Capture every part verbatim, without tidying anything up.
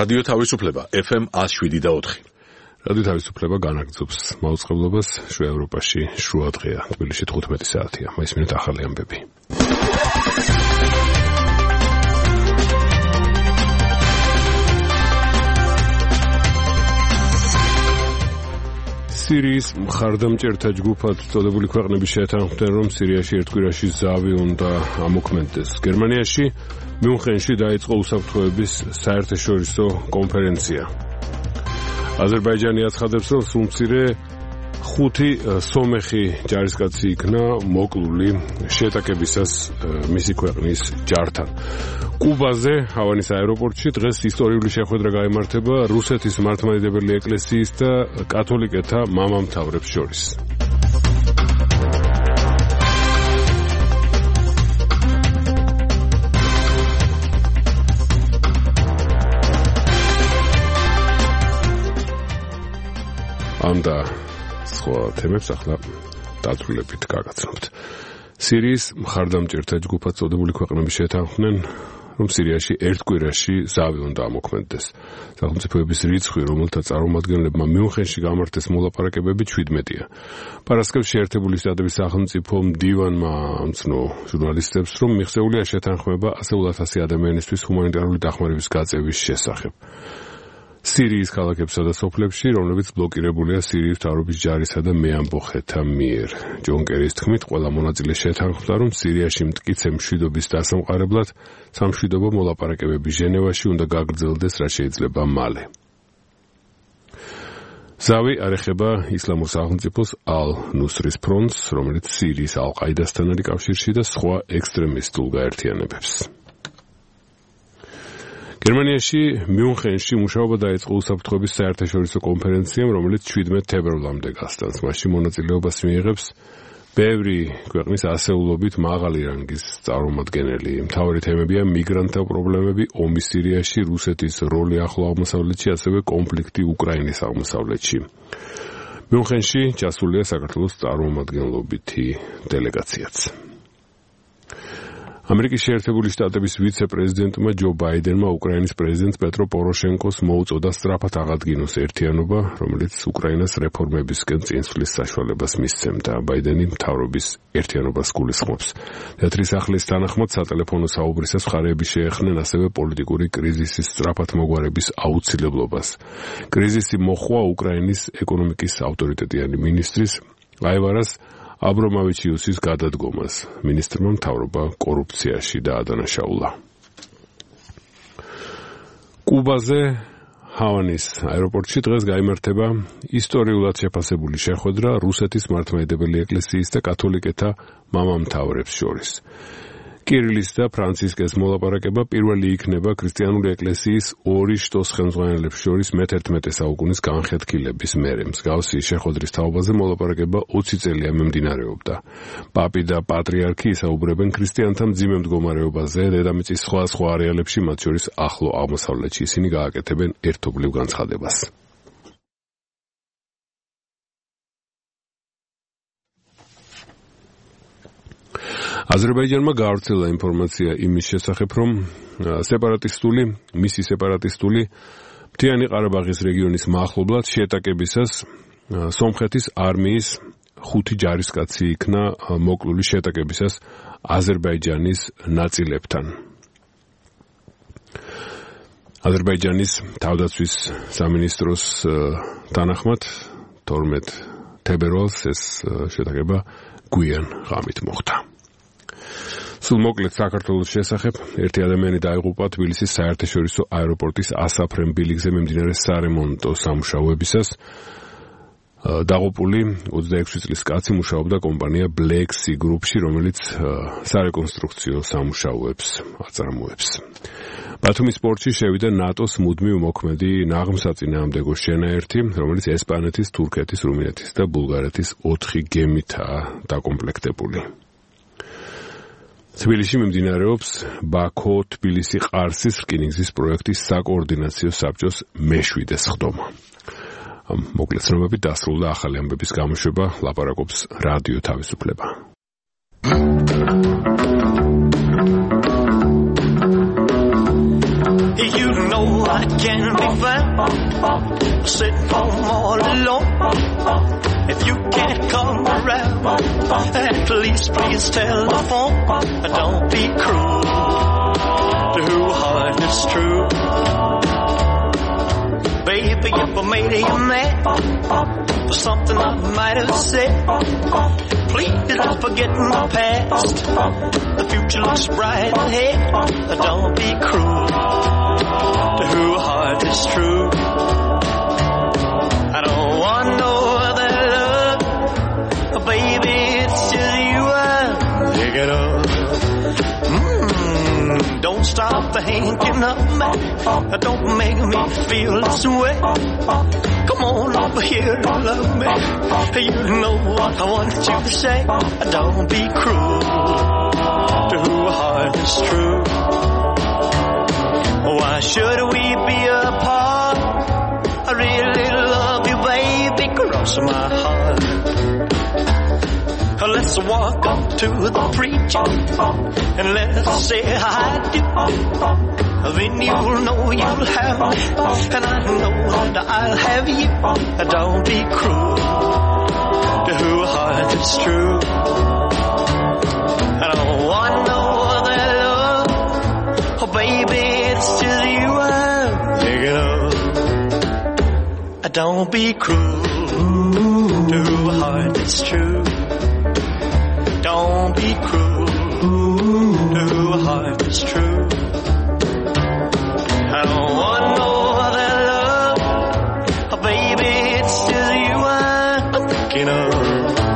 რადიო თავისუფლება ეფ ემ one oh seven point four. რადიო თავისუფლება განაგრძობს მაუწყებლობას შუა ევროპაში შუა დღეა. თბილისში თხუთმეტი საათია. მაისმინეთ ახალი ამბები. სირიის მხარდამჭერთა ჯგუფად წოდებული ქვეყნები შეეთანხმდნენ, რომ სირიაში ერთ კვირაში ზავი უნდა ამოქმედდეს. გერმანიაში მიუნხენში დაიწყო უსაფრთხოების საერთაშორისო კონფერენცია. აზერბაიჯანი აცხადებს, რომ სულმცირე ხუთი სომეხი ჯარისკაცი იქნა მოკლული შეტაკებისას მისი ქვეყნის ჯართან. კუბაზე, ჰავანის აეროპორტში დღეს ისტორიული შეხვედრა გაიმართება რუსეთის მართლმადიდებელი ეკლესიის და კათოლიკეთა მამამთავრებს შორის. ამ და სხვა თემებს ახლა დაწვრილებით გაგაცნობთ. სირიის მხარდამჭერთა ჯგუფად წოდებული ქვეყნები შეეთანხმდნენ, რომ სირიაში ერთ კვირაში ზავი უნდა ამოქმედდეს. სახელმწიფოების რიცხვი, რომელთა წარმომადგენლებმა მიუნხენში გამართეს მოლაპარაკებები შვიდმეტია. პარასკევს შეერთებული შტატების სახელმწიფო მდივანმა ამცნო ჟურნალისტებს, რომ მიღწეულია შეთანხმება ასეულ ათასი ადამიანისთვის ჰუმანიტარული დახმარების გაწევის შესახებ. სირიის ქალაქებსა და სოფლებში, რომლებიც ბლოკირებულია სირიის მთავრობის ჯარისა და მეამბოხეთა მიერ. ჯონ კერის თქმით, ყველა მონაწილე შეთანხმდა, რომ სირიაში მტკიცე მშვიდობის დასამყარებლად სამშვიდობო მოლაპარაკებები ჟენევაში უნდა გაგრძელდეს, რაც შეიძლება მალე. ზავი არ ეხება ისლამურ სახელმწიფოს ალ-ნუსრის ფრონტს, რომელიც სირიის ალ-ყაიდასთან არის კავშირში და სხვა ექსტრემისტულ გაერთიანებებს. გერმანიაში მიუნხენში მუშაობა დაიწყო უსაფრთხოების საერთაშორისო კონფერენციამ, რომელიც შვიდმეტ თებერვლამდე გასტანს. მასში მონაწილეობას მიიღებს ბევრი ქვეყნის ასეულობით მაღალი რანგის წარმომადგენელი. მთავარი თემებია მიგრანტთა პრობლემები, ომი სირიაში, რუსეთის როლი ახლო აღმოსავლეთში, ასევე კონფლიქტი უკრაინის აღმოსავლეთში. მიუნხენში ჩასულია საქართველოს წარმომადგენლობითი დელეგაციაც. ამერიკის შეერთებული შტატების ვიცე-პრეზიდენტმა ჯო ბაიდენმა უკრაინის პრეზიდენტ პეტრო პოროშენკოს მოუწოდა სწრაფად აღადგინოს ერთიანობა, რომელიც უკრაინას რეფორმებისკენ წინსვლის საშუალებას მისცემდა. ბაიდენი მთავრობის ერთიანობას გულისხმობს. თეთრი სახლის თანახმად სატელეფონო საუბრისას მხარეები შეეხნენ ასევე პოლიტიკური კრიზისის სწრაფად მოგვარების აუცილებლობას. კრიზისი მოჰყვა უკრაინის ეკონომიკის ავტორიტეტიანი მინისტრის აევარას აბრომოვიჩიუსის გადადგომას. მინისტრმა მთავრობა კორუფციაში დაადანაშაულა. კუბაზე ჰავანის აეროპორტში დღეს გაიმართება ისტორიულად შეფასებული შეხვედრა რუსეთის მართლმადიდებელი ეკლესიის და კათოლიკეთა მამამთავრებს შორის. კირილის და ფრანცისკეს მოლაპარაკება პირველი იქნება ქრისტიანული ეკლესიის ორი შტოს ხელმძღვანელებს შორის მეთერთმეტე საუკუნის განხეთქილების მერე. მსგავსი შეხვედრის თაობაზე მოლაპარაკება ოცი წელია მიმდინარეობდა. პაპი და პატრიარქი ისაუბრებენ ქრისტიანთა მძიმე მდგომარეობაზე, დედამიწის სხვა სხვა არეალებში, მათ შორის ახლო აღმოსავლეთში. ისინი გააკეთებენ ერთობლივ განცხადებას. აზერბაიჯანმა გაავრცელა ინფორმაცია იმის შესახებ, რომ სეპარატისტული, მისი სეპარატისტული მთიანი ყარაბაღის რეგიონის მახლობლად შეტაკებისას სომხეთის არმიის ხუთი ჯარისკაცი იქნა მოკლული შეტაკებისას აზერბაიჯანის ნაწილებთან. აზერბაიჯანის თავდაცვის სამინისტროს თანახმად თორმეტ თებერვალს ეს შეტაკება გვიან ღამით მოხდა. სულ მოკლედ საქართველოს შესახებ ერთი ადამიანი დაიღუპა თბილისის საერთაშორისო აეროპორტის ასაფრენ ბილიკზე მიმდინარე სარემონტო სამუშაოებისას. დაღუპული ოცდაექვსი წლის კაცი მუშაობდა კომპანია Black Sea Group-ში, რომელიც სარეკონსტრუქციო სამუშაოებს აწარმოებს. ბათუმის პორტში შევიდა ნატოს მუდმივ მოქმედი ნაღმსაწინააღმდეგო შენაერთი, რომელიც ესპანეთის, თურქეთის, რუმინეთის და ბულგარეთის ოთხი გემითაა დაკომპლექტებული. თბილისში მიმდინარეობს ბაქო-თბილისი-ყარსის რკინიგზის პროექტის საკოორდინაციო საბჭოს მეშვიდე სხდომა. ამ მოკლედ ცნობებით დასრულდა ახალი ამბების გამოშვება, ლაპარაკობს რადიო თავისუფლება. You know know I can be found sitting home all alone. If you can't come around, at least please telephone. Don't be cruel to who heart is true. Baby, if I made you mad for something I might have said, please don't forget my past. The future looks bright ahead. Don't be cruel to who heart is true. I don't want no other love, baby, it's just you I'm thinking of. Mm, don't stop thinking of me. Don't make me feel this way. Come on over here and love me. You know what I want you to say. Don't be cruel to who heart is true. Why should we be apart? I really love you, baby, cross my heart. Let's walk up to the preacher and let's say I do. Then you'll know you'll have me, and I know that I'll have you. Don't be cruel to who heart is true. I don't want no other love, oh baby, it's just you I'm thinking of. Don't be cruel to who heart is true. Don't be cruel to who heart is true. I don't want no other love, oh baby, it's just you I'm thinking of.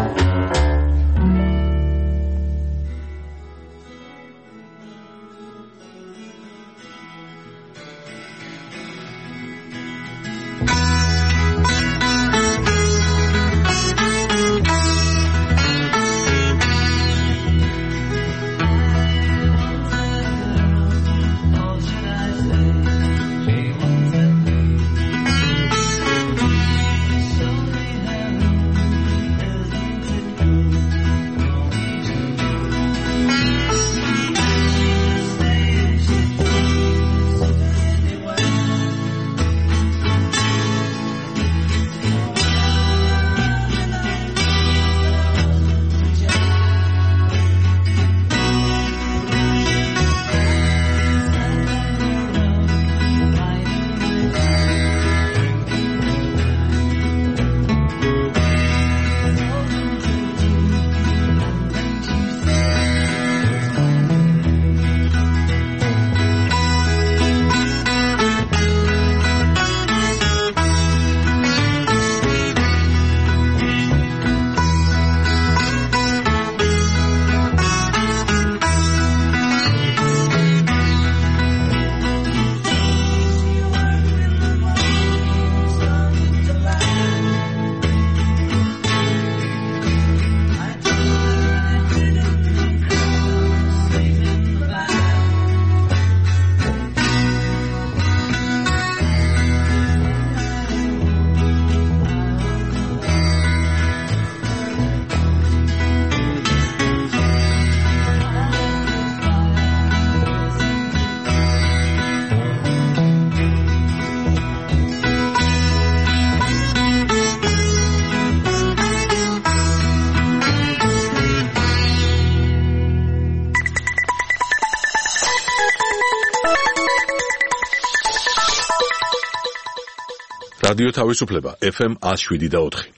რადიო თავისუფლება ეფ ემ one oh seven და four.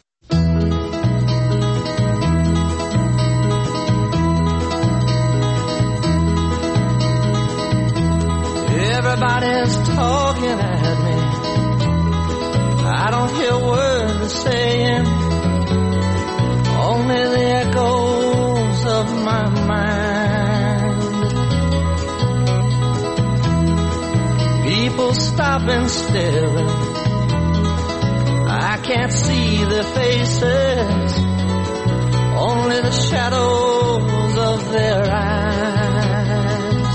Everybody's talking at me. I don't hear words they're saying, only the echoes of my mind. People stopping still, I can't see their faces, only the shadows of their eyes.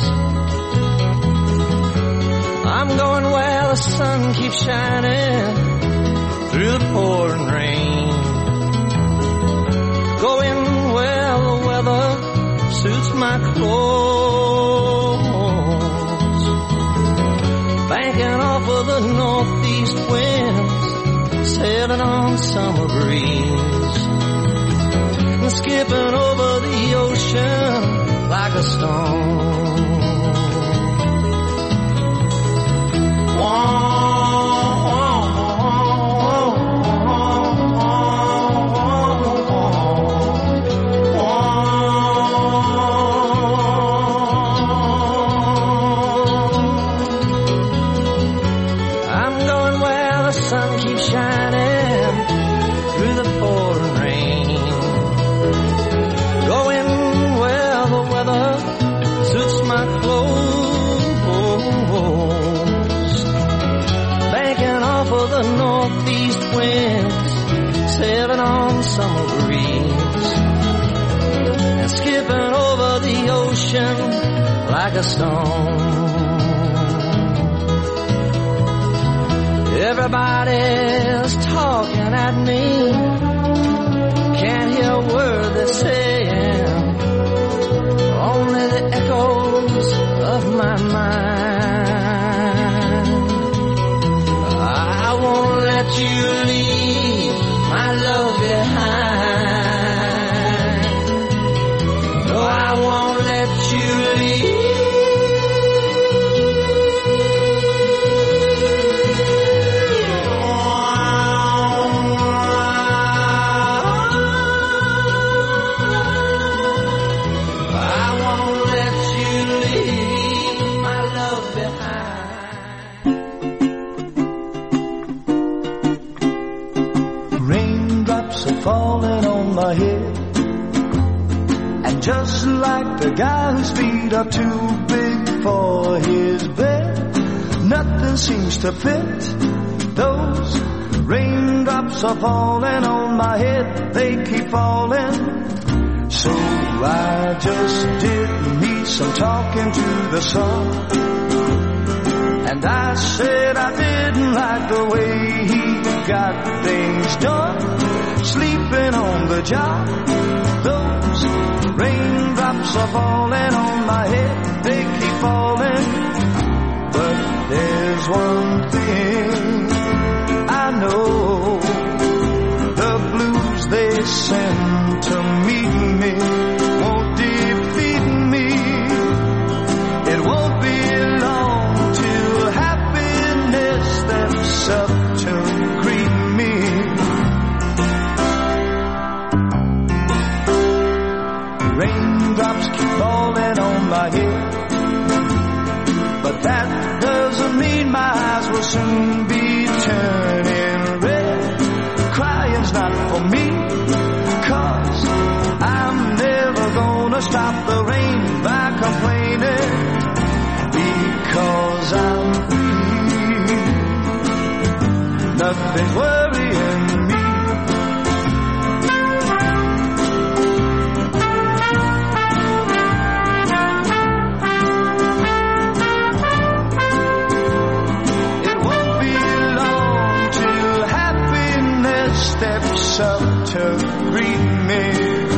I'm going where the sun keeps shining through the pouring rain, going where the weather suits my clothes, banking on the northeast winds, sailing on summer breeze, and skipping over the ocean like a stone. Whoa. Sailing on summer breeze and skipping over the ocean like a stone. Everybody's talking at me, can't hear a word they're saying, only the echoes of my mind. I won't let you leave my love behind. No, I won't let you leave. I won't let you leave my love behind. Raindrops are falling on my head, and just like the guy whose feet are too big for his bed, nothing seems to fit. Those raindrops are falling on my head, they keep falling. So I just did me some talking to the sun, and I said I didn't like the way he got things done, sleeping on the job. Those raindrops are falling on my head, they keep falling. But there's one thing I know, the blues they send to meet me won't defeat me. It won't be long till happiness steps up to greet me. Raindrops keep falling on my head, but that doesn't mean my eyes will soon be turning red. Crying's not for me, 'cause I'm never gonna stop the rain by complaining, because I'm free. Nothing's worrying me. It won't be long till happiness steps up to greet me.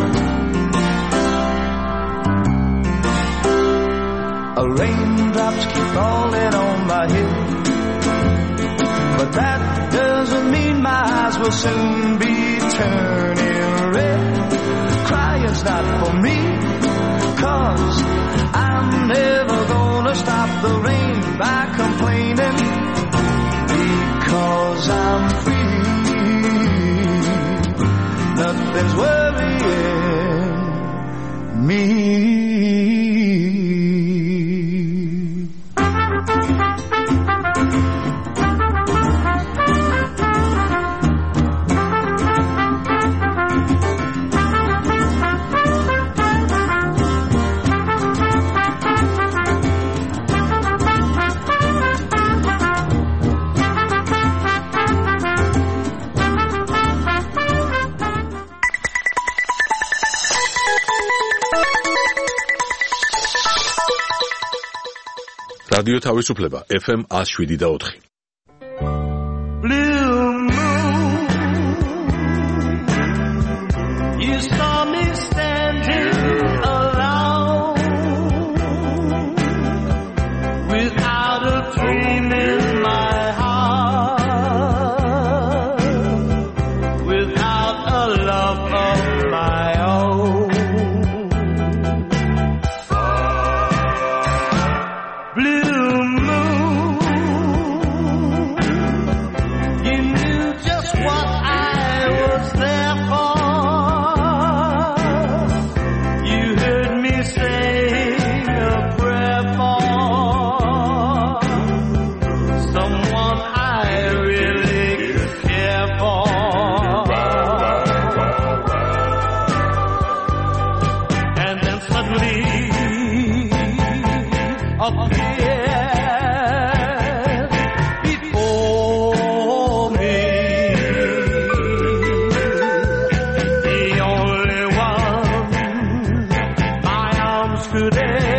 Raindrops keep falling on my head, but that doesn't mean my eyes will soon be turning red. Crying's not for me, 'cause I'm never gonna stop the rain by complaining, because I'm free. Nothing's worrying me. რადიო თავისუფლება F M one oh seven point four. Blue moon, you saw me standing alone, without a dream in my heart. swiftly appeared before me. The only one my arms could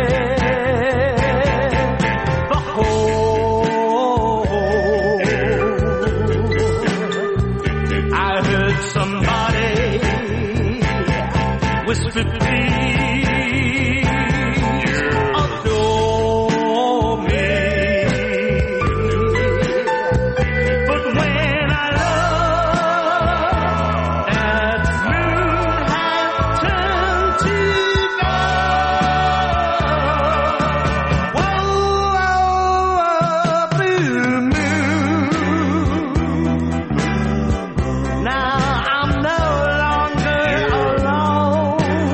ever hold. I heard somebody whisper, please adore me. But when I looked, that moon had turned to gold. Whoa, blue moon. Now I'm no longer alone.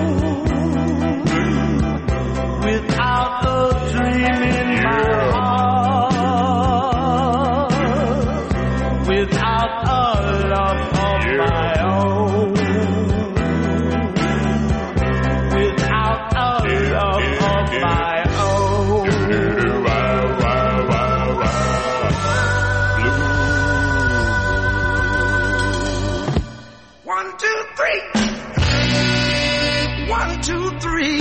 Without a dream in my heart, without a love of my own, without a love of my own. One, two, three. One, two, three.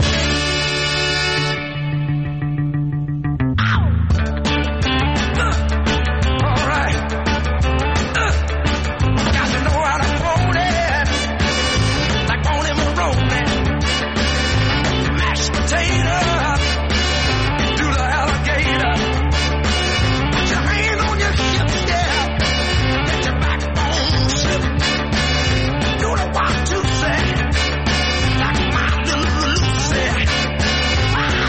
All right. Uh, got to know how to hold it. Like on him rolling. Mashed potato. Do the alligator. Put your hand on your hip, yeah. Let your backbone slip. Do the one, two, say. Like my little Lucy. Wow.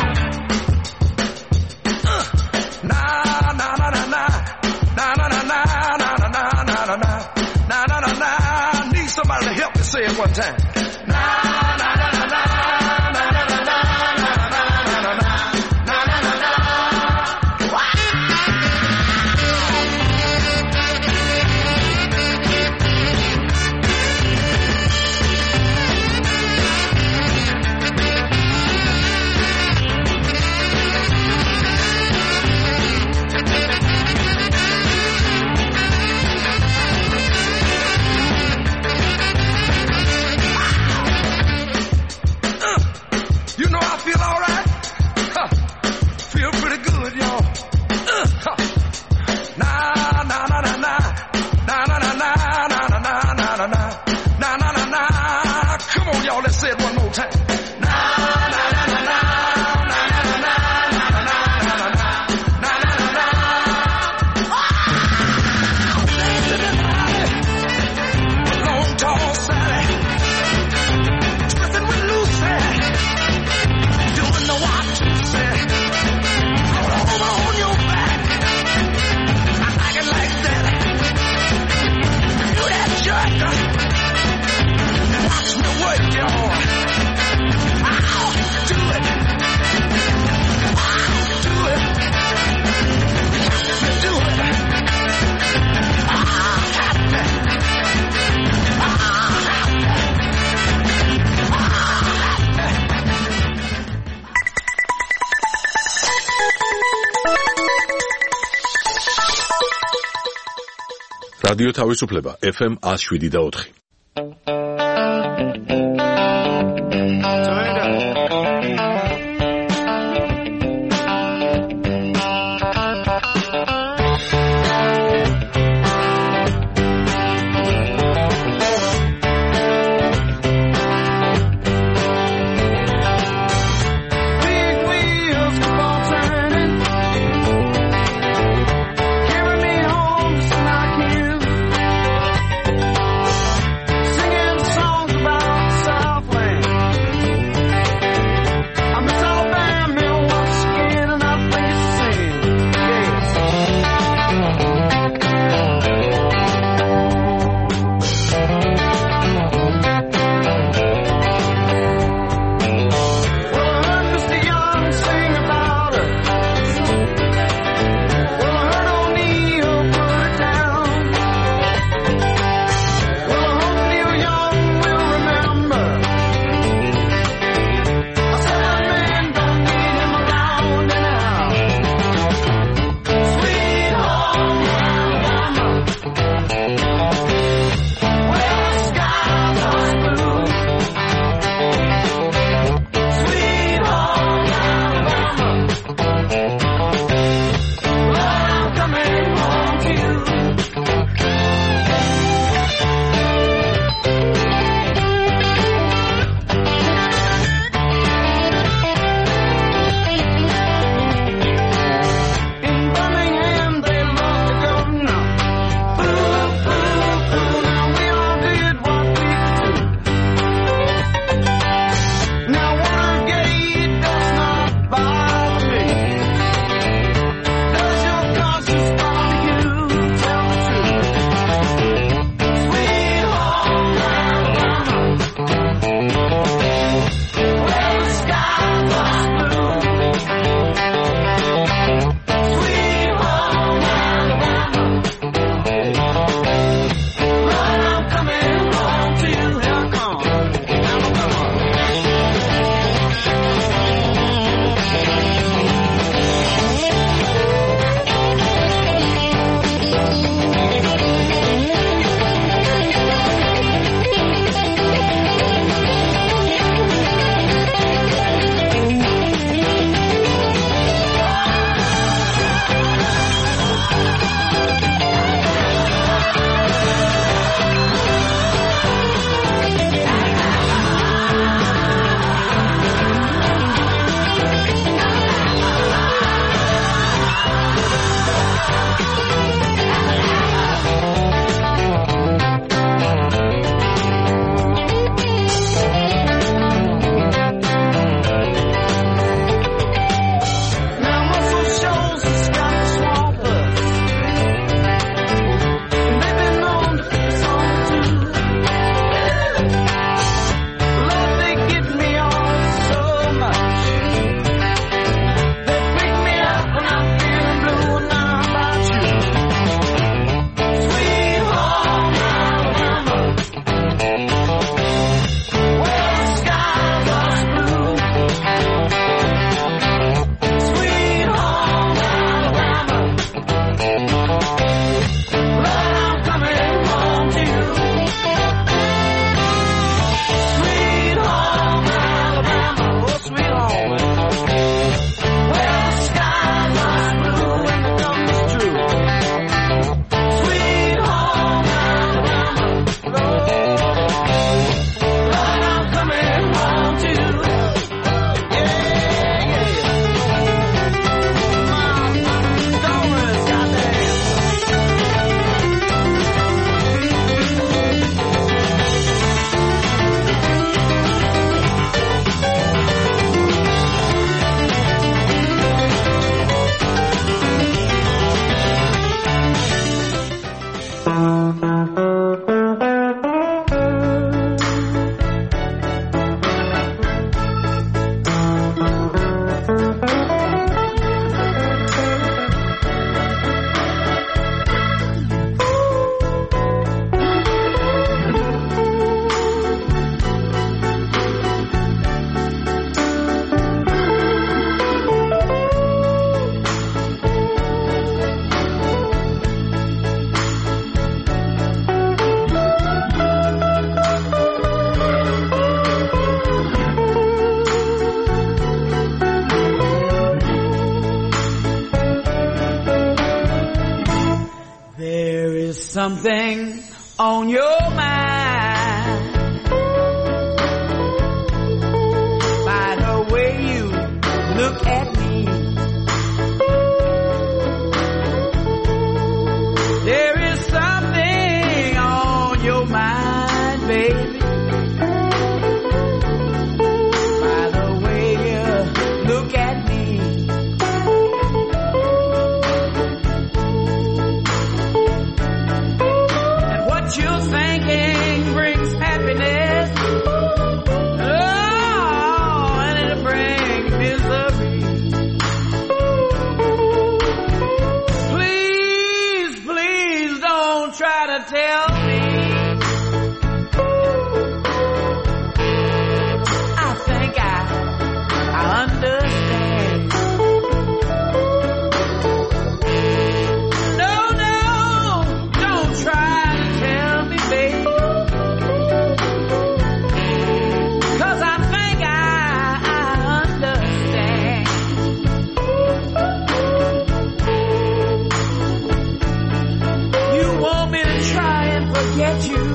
Uh, nah, nah, nah, nah, nah. Nah, nah, nah, nah, nah, nah, nah, nah, nah, nah. Nah, nah, nah, nah. I need somebody to help me say it one time. Nah, nah, nah, nah, nah, nah, nah, nah, nah, nah, nah, nah, nah, nah, nah, nah. Wow. Uh, You know I feel all right. Huh. Feel pretty good, y'all. Uh, huh. Nah, nah, nah, nah, nah. Nah, nah, nah, nah, nah, nah, nah, nah, nah, nah. Nah, nah, nah, nah. Come on, y'all, let's say it one more time. Nah, nah, nah, nah, nah, nah, nah, nah, nah, nah, nah, nah, nah, nah, nah, nah, nah. Long, tall Sally. Twisting with Lucy. Doing the one, two, say. Roll over on your back. I like it like that. Do that jerk. Watch me work, y'all. I'll do it. I'll do it. Let me do it. I'm happy. I'm happy. I'm happy. რადიო თავისუფლება ეფ ემ one oh seven და four. Big wheels keep on turning, carry me home just like you. Singing songs about the Southland. something on your mind. By the way you look at me, there is something on your mind, baby. By the way you look at me. You're thinking brings happiness, oh, and it brings misery. Please, please don't try to tell me. I think I, I understand. No, no, don't try. Cause I think I, I understand. You want me to try and forget you?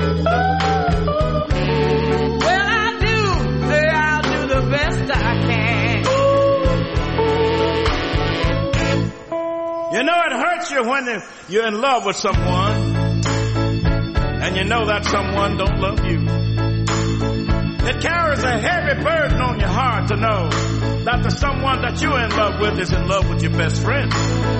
Well, I do say I'll do the best I can. You know, it hurts you when you're in love with someone and you know that someone don't love you. It carries a heavy burden on your heart to know that the someone that you're in love with is in love with your best friend.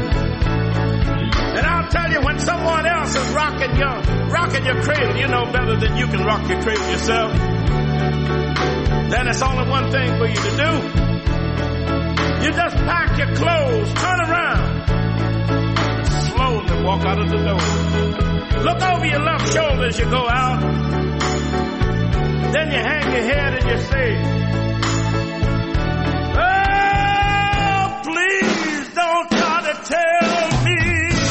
And I'll tell you, when someone else is rocking your rocking your cradle, you know better than you can rock your cradle yourself. Then it's only one thing for you to do. You just pack your clothes, turn around, slowly walk out of the door. Look over your left shoulder as you go out. Then you hang your head and you say, oh, please don't try to tell me.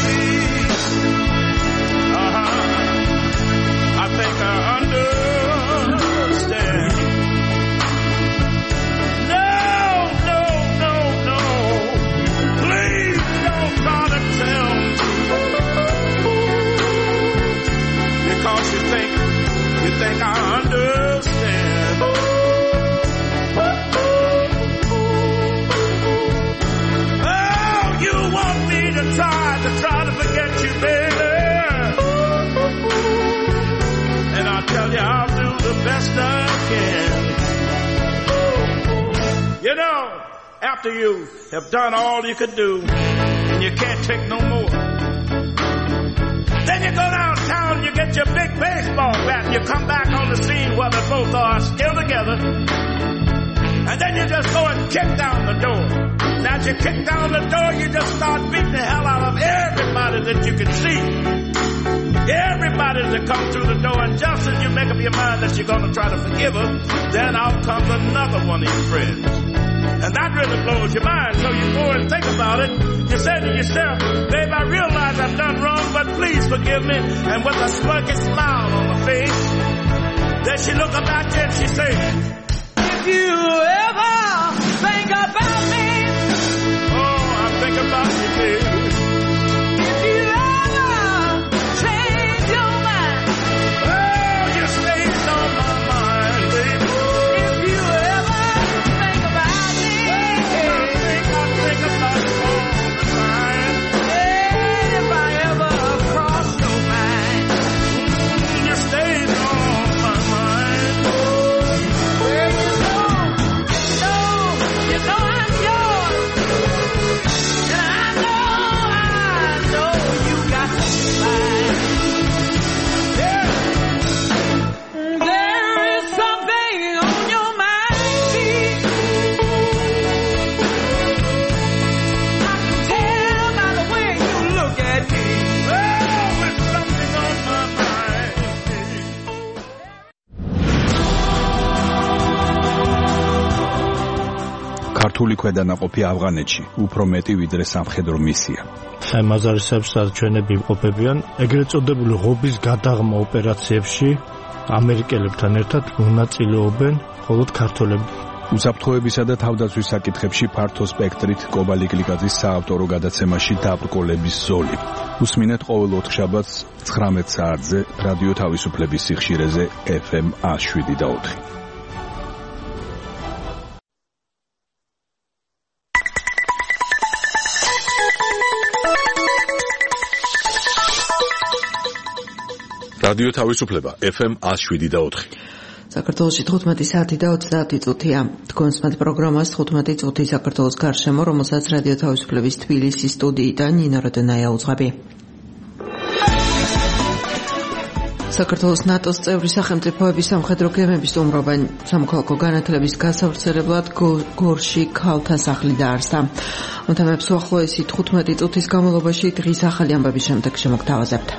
Uh-huh. I think I understand. No, no, no, no. Please don't try to tell me. Because you think, you think I understand. Oh, you want me to try, to try to forget you, baby. And I tell you, I'll do the best I can. You know, after you have done all you could do, and you can't take no more, then you go downtown, you get your big baseball bat, and you come back on the scene where they both are still together. And then you just go and kick down the door. Now as you kick down the door, you just start beating the hell out of everybody that you can see. Everybody that comes through the door, and just as you make up your mind that you're going to try to forgive her, then out comes another one of your friends. And that really blows your mind, so you go and think about it. You say to yourself, babe, I realize I've done wrong, but please forgive me. And with a smirky smile on her face, then she look up at you and she say, if you ever think about me, oh, I think about you, baby. If you ever change your mind, oh, you stays on my mind, baby. If you ever think about me, oh, I think, I think about you all the time. And if I ever cross your mind, you stays on my mind. Well, you know, you know, you know I'm yours. And I know, I know you got mine. There, there is something on your mind, see. I can tell by the way you look at me. Oh, it's something on my mind. ქართული ქვედანაყოფი ავღანეთში უფრო მეტი ვიდრე სამხედრო მისია. აი მაზარისებს სადაც ჩვენები იმყოფებიან, ეგრეთ წოდებული ღობის გადაღმა ოპერაციებში ამერიკელებთან ერთად მონაწილეობენ მხოლოდ ქართველები. უსაფრთხოებისა და თავდაცვის საკითხებში ფართო სპექტრით კობალი კლიკაძის საავტორო გადაცემაში დაბრკოლების ზოლი. უსმინეთ ყოველ ოთხშაბათს ცხრამეტ საათზე რადიო თავისუფლების სიხშირეზე ეფ ემ ას შვიდი და ოთხი. რადიო თავისუფლება ეფ ემ ას შვიდი და ოთხი. საქართველოში თხუთმეტი საათი და ოცდაათი წუთია. თქვენს მათ პროგრამას თხუთმეტი წუთი საქართველოს გარშემო, რომელსაც რადიო თავისუფლების თბილისის სტუდიიდან ნინო როდონაია უძღვები. საქართველოს ნატოს წევრი სახელმწიფოების სამხედრო გემები სტუმრობენ. სამოქალაქო განათლების გასავრცელებლად გორში ქალთა სახლი დაარსდა. მოთამებს უახლოესი თხუთმეტი წუთის განმავლობაში დღის ახალი ამბების შემდეგ შემოგთავაზებთ.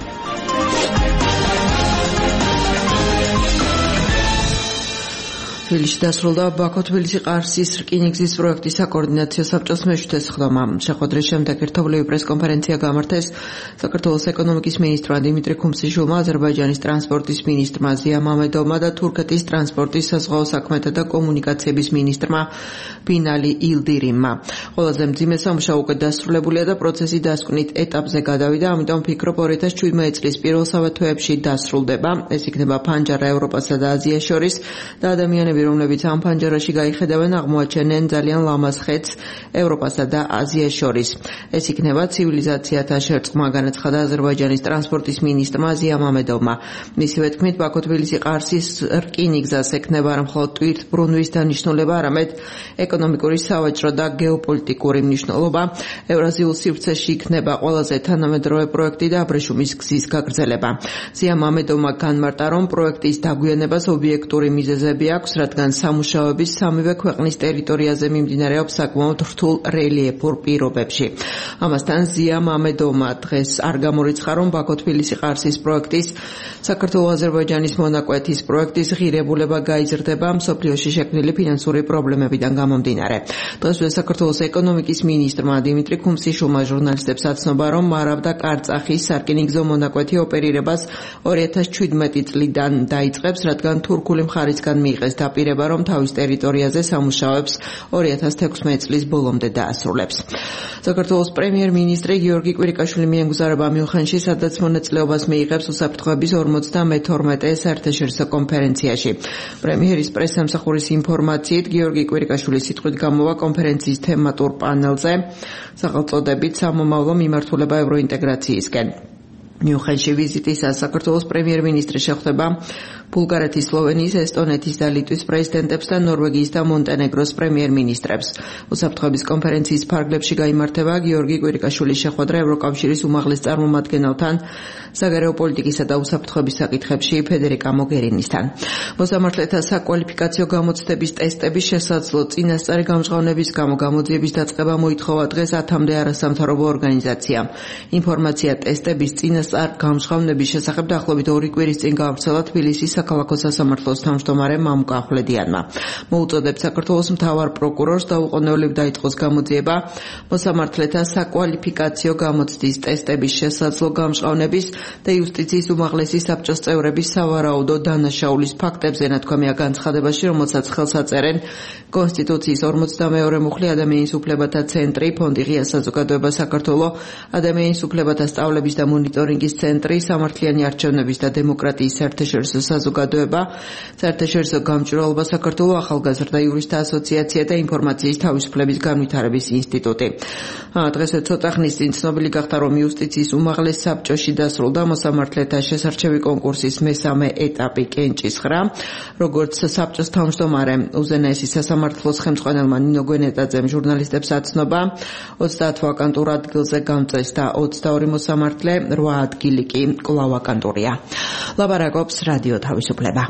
თბილისში დასრულდა ბაქო-თბილისი-ყარსის რკინიგზის პროექტის საკოორდინაციო საბჭოს მეშვიდე სხდომა. შეხვედრის შემდეგ ერთობლივი პრესკონფერენცია გამართეს საქართველოს ეკონომიკის მინისტრმა დიმიტრი ქუმსიშვილმა, აზერბაიჯანის ტრანსპორტის მინისტრმა ზია მამედოვმა და თურქეთის ტრანსპორტის, საზღვაო საქმეთა და კომუნიკაციების მინისტრმა ბინალი ილდირიმმა. ყველაზე მძიმე სამუშაო უკვე დასრულებულია და პროცესი დასკვნით ეტაპზე გადავიდა, ამიტომ ვფიქრობ ორი ათას შვიდმეტი წლის პირველ სავათოებში დასრულდება. ეს იქნება ფანჯარა ევროპასა და აზიას შორის და ადამიანები რომლებიც ამ ფანჯარაში გაიხედავენ აღმოაჩენენ ძალიან ლამაზ ხედს ევროპასა და აზიას შორის. ეს იქნება ცივილიზაციათა შერწყმა, განაცხადა აზერბაიჯანის ტრანსპორტის მინისტრმა ზია მამედოვმა. მისივე თქმით, ბაქო-თბილისი-ყარსის რკინიგზას ექნება არა მხოლოდ ტვირთბრუნვის დანიშნულება, არამედ ეკონომიკური, სავაჭრო და გეოპოლიტიკური მნიშვნელობა. ევრაზიულ სივრცეში იქნება ყველაზე თანამედროვე პროექტი და აბრეშუმის გზის გაგრძელება. ზია მამედოვმა განმარტა, რომ პროექტის დაგვიანებას ობიექტური მიზეზები აქვს, რადგან სამუშაოების სამივე ქვეყნის ტერიტორიაზე მიმდინარეობს საკმაოდ რთულ რელიეფურ პირობებში. ამასთან ზია მამედოვმა დღეს არ გამორიცხა, რომ ბაქო-თბილისი-ყარსის პროექტის საქართველო-აზერბაიჯანის მონაკვეთის პროექტის ღირებულება გაიზრდება მსოფლიოში შექმნილი ფინანსური პრობლემებიდან გამომდინარე. დღესვე საქართველოს ეკონომიკის მინისტრმა დიმიტრი ქუმსიშვილმა ჟურნალისტებს აცნობა, რომ მარავდა კარწახის სარკინიგზო მონაკვეთი ოპერირებას ორი ათას შვიდმეტი წლიდან დაიწყებს, რადგან თურქული მხარისგან მიიღეს დაპირება, რომ თავის ტერიტორიაზე სამუშაოებს ორი ათას თექვსმეტი წლის ბოლომდე დაასრულებს. საქართველოს პრემიერ-მინისტრი გიორგი კვირიკაშვილი მიემგზავრება მიუნხენში, სადაც მონაწილეობას მიიღებს უსაფრთხოების ორმოცდამეთორმეტე საერთაშორისო კონფერენციაში. პრემიერის პრესსამსახურის ინფორმაციით, გიორგი კვირიკაშვილის სიტყვით გამოვა კონფერენციის თემატურ პანელზე სახელწოდებით სამომავლო მიმართულება ევროინტეგრაციისკენ. მიუნხენში ვიზიტისას საქართველოს პრემიერ-მინისტრი შეხვდება ბულგარეთის, სლოვენიის, ესტონეთის და ლიტვის პრეზიდენტებს და ნორვეგიის და მონტენეგროს პრემიერ-მინისტრებს. უსაფრთხოების კონფერენციის ფარგლებში გაიმართება გიორგი კვირიკაშვილის შეხვედრა ევროკავშირის უმაღლეს წარმომადგენელთან, საგარეო პოლიტიკისა და უსაფრთხოების საკითხებში ფედერიკა მოგერინისთან. მოსამართლეთა საკვალიფიკაციო გამოცდების ტესტების შესაძლო წინასწარი გამჟღავნების გამო გამოძიების დაწყება მოითხოვა დღეს ათამდე არასამთავრობო ორგანიზაციამ. ინფორმაცია ტესტების წინასწარ გამჟღავნების შესახებ დაახლოებით ორი კვირის წინ გაავრცელა თბილისის საქალაქო სასამართლოს თავმჯდომარე მამუკა ახვლედიანმა. მოუწოდებს საქართველოს მთავარ პროკურორს დაუყოვნებლივ დაიწყოს გამოძიება მოსამართლეთა საკვალიფიკაციო გამოცდის ტესტების შესაძლო გამჟღავნების და იუსტიციის უმაღლესი საბჭოს წევრების სავარაუდო დანაშაულის ფაქტებზე, ნათქვამია განცხადებაში, რომელსაც ხელს აწერენ კონსტიტუციის ორმოცდამეორე მუხლი, ადამიანის უფლებათა ცენტრი, ფონდი ღია საზოგადოება საქართველოს, ადამიანის უფლებათა სწავლების და მონიტორინგის ცენტრი, სამართლიანი არჩევნების და დემოკრატიის საერთაშორისო საზოგადოება, საერთაშორისო გამჭვირვალობა საქართველოს, ახალგაზრდა იურისტთა ასოციაცია და ინფორმაციის თავისუფლების განვითარების ინსტიტუტი. დღეს ცოტა ხნის წინ ცნობილი გახდა, რომ იუსტიციის უმაღლეს საბჭოში დასრულდა მოსამართლეთა შესარჩევი კონკურსის მესამე ეტაპი კენჭისხრა. როგორც საბჭოს თავმჯდომარე უზენაესი სასამართლოს ხელმძღვანელმა ნინო გვენეტაძემ ჟურნალისტებს აცნობა, ოცდაათ ვაკანტურ ადგილზე გამწეს და ოცდაორი მოსამართლე, რვა ადგილი კი კვლავ ვაკანტურია. ლაბარაკობს რადიო თავისუფლება.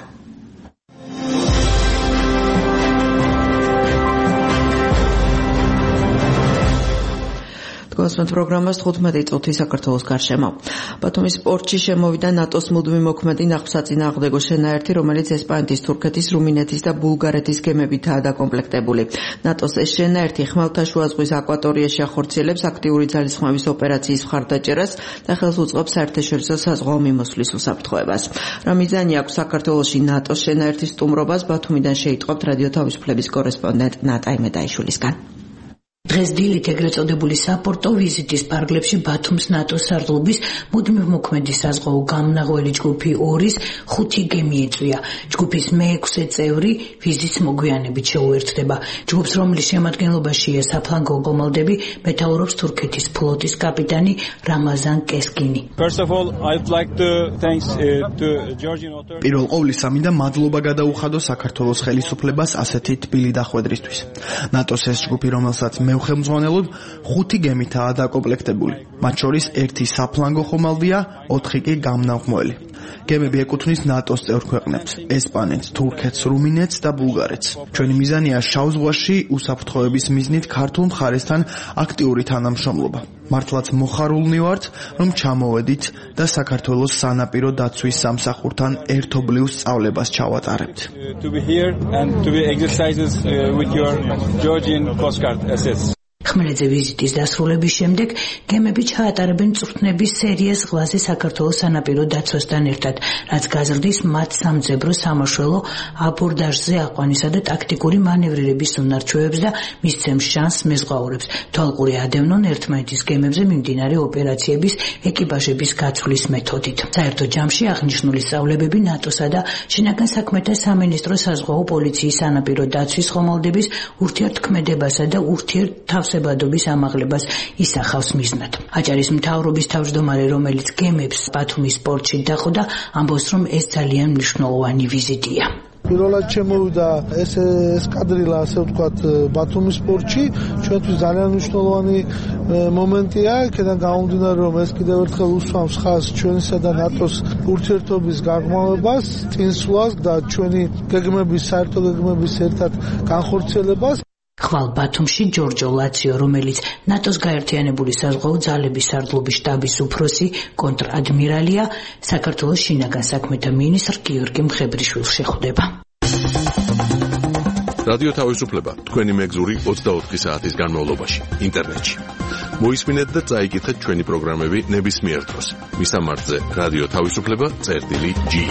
თქვენს პროგრამას თხუთმეტი წუთი საქართველოს გარშემო. ბათუმის პორტში შემოვიდა ნატოს მუდმივი მოქმედი ნახვსაწინააღმდეგო შენაერთი, რომელიც ესპანეთის, თურქეთის, რუმინეთის და ბულგარეთის გემებითაა დაკომპლექტებული. ნატოს ეს შენაერთი ხმელთაშუა ზღვის აკვატორიაში ახორციელებს აქტიური ძალისხმევის ოპერაციის მხარდაჭერას და ხელს უწყობს საერთაშორისო საზღვაო მიმოსვლის უსაფრთხოებას. რა მიზანი აქვს საქართველოში ნატოს შენაერთის სტუმრობას, ბათუმიდან შეიტყობთ რადიო თავისუფლების კორესპონდენტ ნატა იმედაიშვილისგან. დღეს დილით ეგრეთ წოდებული საპორტო ვიზიტის ფარგლებში ბათუმს ნატოს სარდლობის მუდმივ მოქმედი საზღვაო გამნაღველი ჯგუფი ორის ხუთი გემი ეწვია. ჯგუფის მეექვსე წევრი ვიზის მოგვიანებით შეუერთდება. ჯგუფს, რომლის შემადგენლობაშია საფლანგო გომალდები, მეთაურობს თურქეთის ფლოტის კაპიტანი რამაზან კესკინი. პირველ ყოვლისა მინდა მადლობა გადაუხადო საქართველოს ხელისუფლებას ასეთი თბილი დახვედრისთვის. ნატოს ეს ჯგუფი, რომელსაც მე ხელმძღვანელობ, ხუთი გემითაა დაკომპლექტებული. მათ შორის ერთი საფლანგო ხომალდია, ოთხი კი გამნაღმველი. გემები ეკუთვნის ნატოს წევრ ქვეყნებს: ესპანეთს, თურქეთს, რუმინეთს და ბულგარეთს. ჩვენი მიზანია შავ ზღვაში უსაფრთხოების მიზნით ქართულ მხარესთან აქტიური თანამშრომლობა. მართლაც მოხარულნი ვართ, რომ ჩამოვედით და საქართველოს სანაპირო დაცვის სამსახურთან ერთობლივ სწავლებას ჩავატარებთ. ხმელეთზე ვიზიტის დასრულების შემდეგ გემები ჩაატარებენ წვრთნების სერიას ზღვაზე საქართველოს სანაპირო დაცვასთან ერთად, რაც გაზრდის მათ სამძებრო სამაშველო აბორდაჟზე აყვანისა და ტაქტიკური მანევრირების უნარჩვევებს და მისცემს შანსს მეზღვაურებს. თვალყური ადევნონ ერთმანეთის გემებზე მიმდინარე ოპერაციების ეკიპაჟების გაცვლის მეთოდით. საერთო ჯამში აღნიშნული სწავლებები ნატოსა და შინაგან საქმეთა სამინისტროს საზღვაო პოლიციის სანაპირო დაცვის ხომალდების ურთიერთქმედებასა და ურთიერთთავს საბადობის ამაღლებას ისახავს მიზნად. აჭარის მთავრობის თავმჯდომარე, რომელიც გემებს ბათუმის პორტში დახვდა, ამბობს, რომ ეს ძალიან მნიშვნელოვანი ვიზიტია. პირველად შემოვიდა ეს ესკადრილა, ასე ვთქვათ, ბათუმის პორტში. ჩვენთვის ძალიან მნიშვნელოვანი მომენტია, იქიდან გამომდინარე, რომ ეს კიდევ ერთხელ უსვამს ხაზს ჩვენისა და ნატოს ურთიერთობის გაღრმავებას, წინსვლას და ჩვენი გეგმების, საერთო გეგმების ერთად განხორციელებას. ხვალ ბათუმში ჯორჯო ლაციო, რომელიც ნატოს გაერთიანებული საზღვაო ძალების სარდლობის შტაბის უფროსი კონტრადმირალია, საქართველოს შინაგან საქმეთა მინისტრ გიორგი მხებრიშვილს შეხვდება. რადიო თავისუფლება თქვენი მეგზური ოცდაოთხი საათის განმავლობაში ინტერნეტში. მოისმინეთ და წაიკითხეთ ჩვენი პროგრამები ნებისმიერ დროს. მისამართზე რადიო თავისუფლება წერტილი ჯი.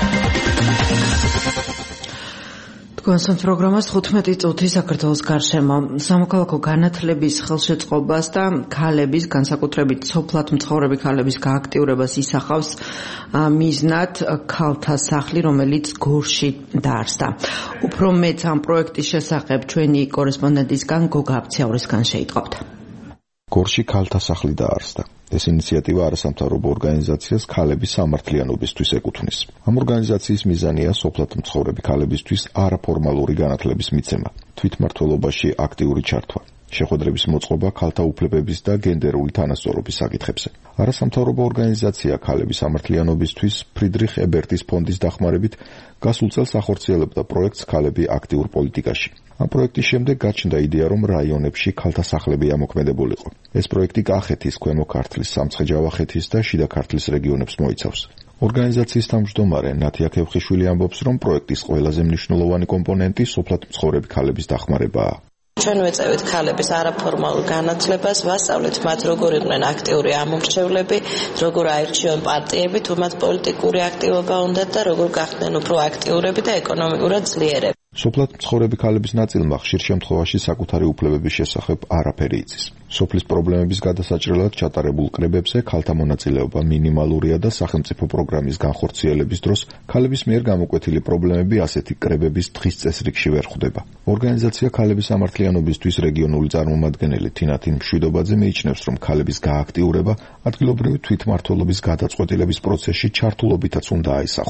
თქვენს პროგრამას თხუთმეტი წუთი საქართველოს გარშემო. სამოქალაქო განათლების ხელშეწყობას და ქალების, განსაკუთრებით სოფლად მცხოვრები ქალების გააქტიურებას ისახავს მიზნად ქალთა სახლი, რომელიც გორში დაარსდა. უფრო მეც ამ პროექტის შესახებ ჩვენი კორესპონდენტისგან გოგა აბციაურისგან შეიტყობთ. გორში ქალთა სახლი დაარსდა. ეს ინიციატივა არასამთავრობო ორგანიზაციას ქალების სამართლიანობისთვის ეკუთვნის. ამ ორგანიზაციის მიზანია სოფლად მცხოვრები ქალებისთვის არაფორმალური განათლების მიცემა, თვითმმართველობაში აქტიური ჩართვა, შეხვედრების მოწყობა ქალთა უფლებების და გენდერული თანასწორობის საკითხებზე. არასამთავრობო ორგანიზაცია ქალების სამართლიანობისთვის ფრიდრიხ ებერტის ფონდის დახმარებით გასულ წელს ახორციელებდა პროექტს ქალები აქტიურ პოლიტიკაში. ამ პროექტის შემდეგ გაჩნდა იდეა, რომ რაიონებში ქალთა სახლები ამოქმედებულიყო. ეს პროექტი კახეთის, ქვემო ქართლის, სამცხე-ჯავახეთის და შიდა ქართლის რეგიონებს მოიცავს. ორგანიზაციის თავმჯდომარე ნათია ქევხიშვილი ამბობს, რომ პროექტის ყველაზე მნიშვნელოვანი კომპონენტი სოფლად მცხოვრები ქალების დახმარებაა. ჩვენ ვეწევით ქალების არაფორმალურ განათლებას, ვასწავლეთ მათ როგორ იყვნენ აქტიური ამომრჩევლები, როგორ აირჩიონ პარტიები, თუ მათ პოლიტიკური აქტივობა უნდათ და როგორ გახდნენ უფრო აქტიურები და ეკონომიკურად ძლიერები. სოფლად მცხოვრები ქალების ნაწილმა ხშირ შემთხვევაში საკუთარი უფლებების შესახებ არაფერი იცის. სოფლის პრობლემების გადასაჭრელად ჩატარებულ კრებებზე ქალთა მონაწილეობა მინიმალურია და სახელმწიფო პროგრამის განხორციელების დროს ქალების მიერ გამოკვეთილი პრობლემები ასეთი კრებების დღის წესრიგში ვერ ხვდება. ორგანიზაცია ქალების სამართლიანობისთვის რეგიონული წარმომადგენელი თინათინ მშვიდობაძე მიიჩნევს, რომ ქალების გააქტიურება ადგილობრივი თვითმმართველობის გადაწყვეტილების პროცესში ჩართულობითაც უნდა აისახოს.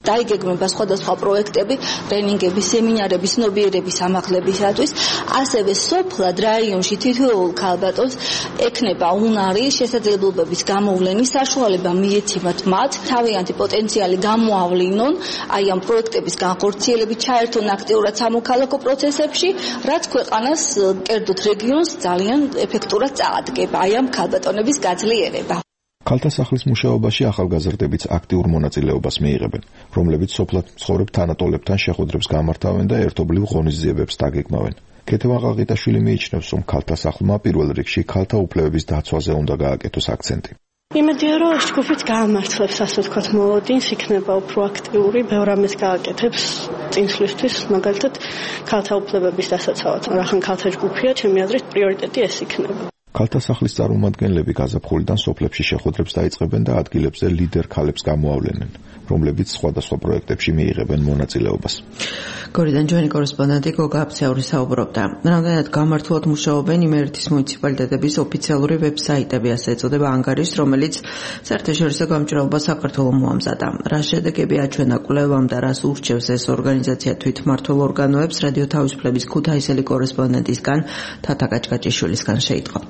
დაიგეგმება სხვადასხვა პროექტები, ტრენინგები, სემინარები, ცნობიერების ამაღლებისათვის, ასევე სოფლად რაიონში თითოეულ ქალბატონს ექნება უნარი შესაძლებლობების გამოვლენის საშუალება მიეცემათ მათ, თავიანთი პოტენციალი გამოავლინონ, აი ამ პროექტების განხორციელებით ჩაერთონ აქტიურად სამოქალაქო პროცესებში, რაც ქვეყანას, კერძოდ რეგიონს ძალიან ეფექტურად წაადგება აი ამ ქალბატონების გაძლიერება. ქალთა სახლის მუშაობაში ახალგაზრდებიც აქტიურ მონაწილეობას მიიღებენ, რომლებიც სოფლად მცხოვრებ თანატოლებთან შეხვედრებს გამართავენ და ერთობლივ ღონისძიებებს დაგეგმავენ. ქეთევან ყაყიტაშვილი მიიჩნევს, რომ ქალთა სახლმა პირველ რიგში ქალთა უფლებების დაცვაზე უნდა გააკეთოს აქცენტი. იმედია, რომ ეს ჯგუფიც გაამართლებს, ასე ვთქვათ, მოლოდინს, იქნება უფრო აქტიური, ბევრ რამეს გააკეთებს წინსვლისთვის, მაგალითად, ქალთა უფლებების დასაცავად. რახან ქალთა ჯგუფია, ჩემი აზრით, პრიორიტეტი ეს იქნება. ქალთა სახლის წარმომადგენლები გაზაფხულიდან სოფლებში შეხვედრებს დაიწყებენ და ადგილებზე ლიდერ ქალებს გამოავლენენ, რომლებიც სხვადასხვა პროექტებში მიიღებენ მონაწილეობას. გორიდან ჩვენი კორესპონდენტი გოგა აფცაური საუბრობდა. რამდენად გამართულად მუშაობენ იმერეთის მუნიციპალიტეტების ოფიციალური ვებსაიტები, ასე ეწოდება ანგარის, რომელიც საერთაშორისო გამჭირვალობა საქართველოს მოამზადა. რა შედეგები აჩვენა კვლევამ და რას ურჩევს ეს ორგანიზაცია თვითმმართველ ორგანოებს, რადიო თავისუფლების ქუთაისელი კორესპონდენტისგან თათა კაჭკაჭიშვილისგან შეიტყობთ.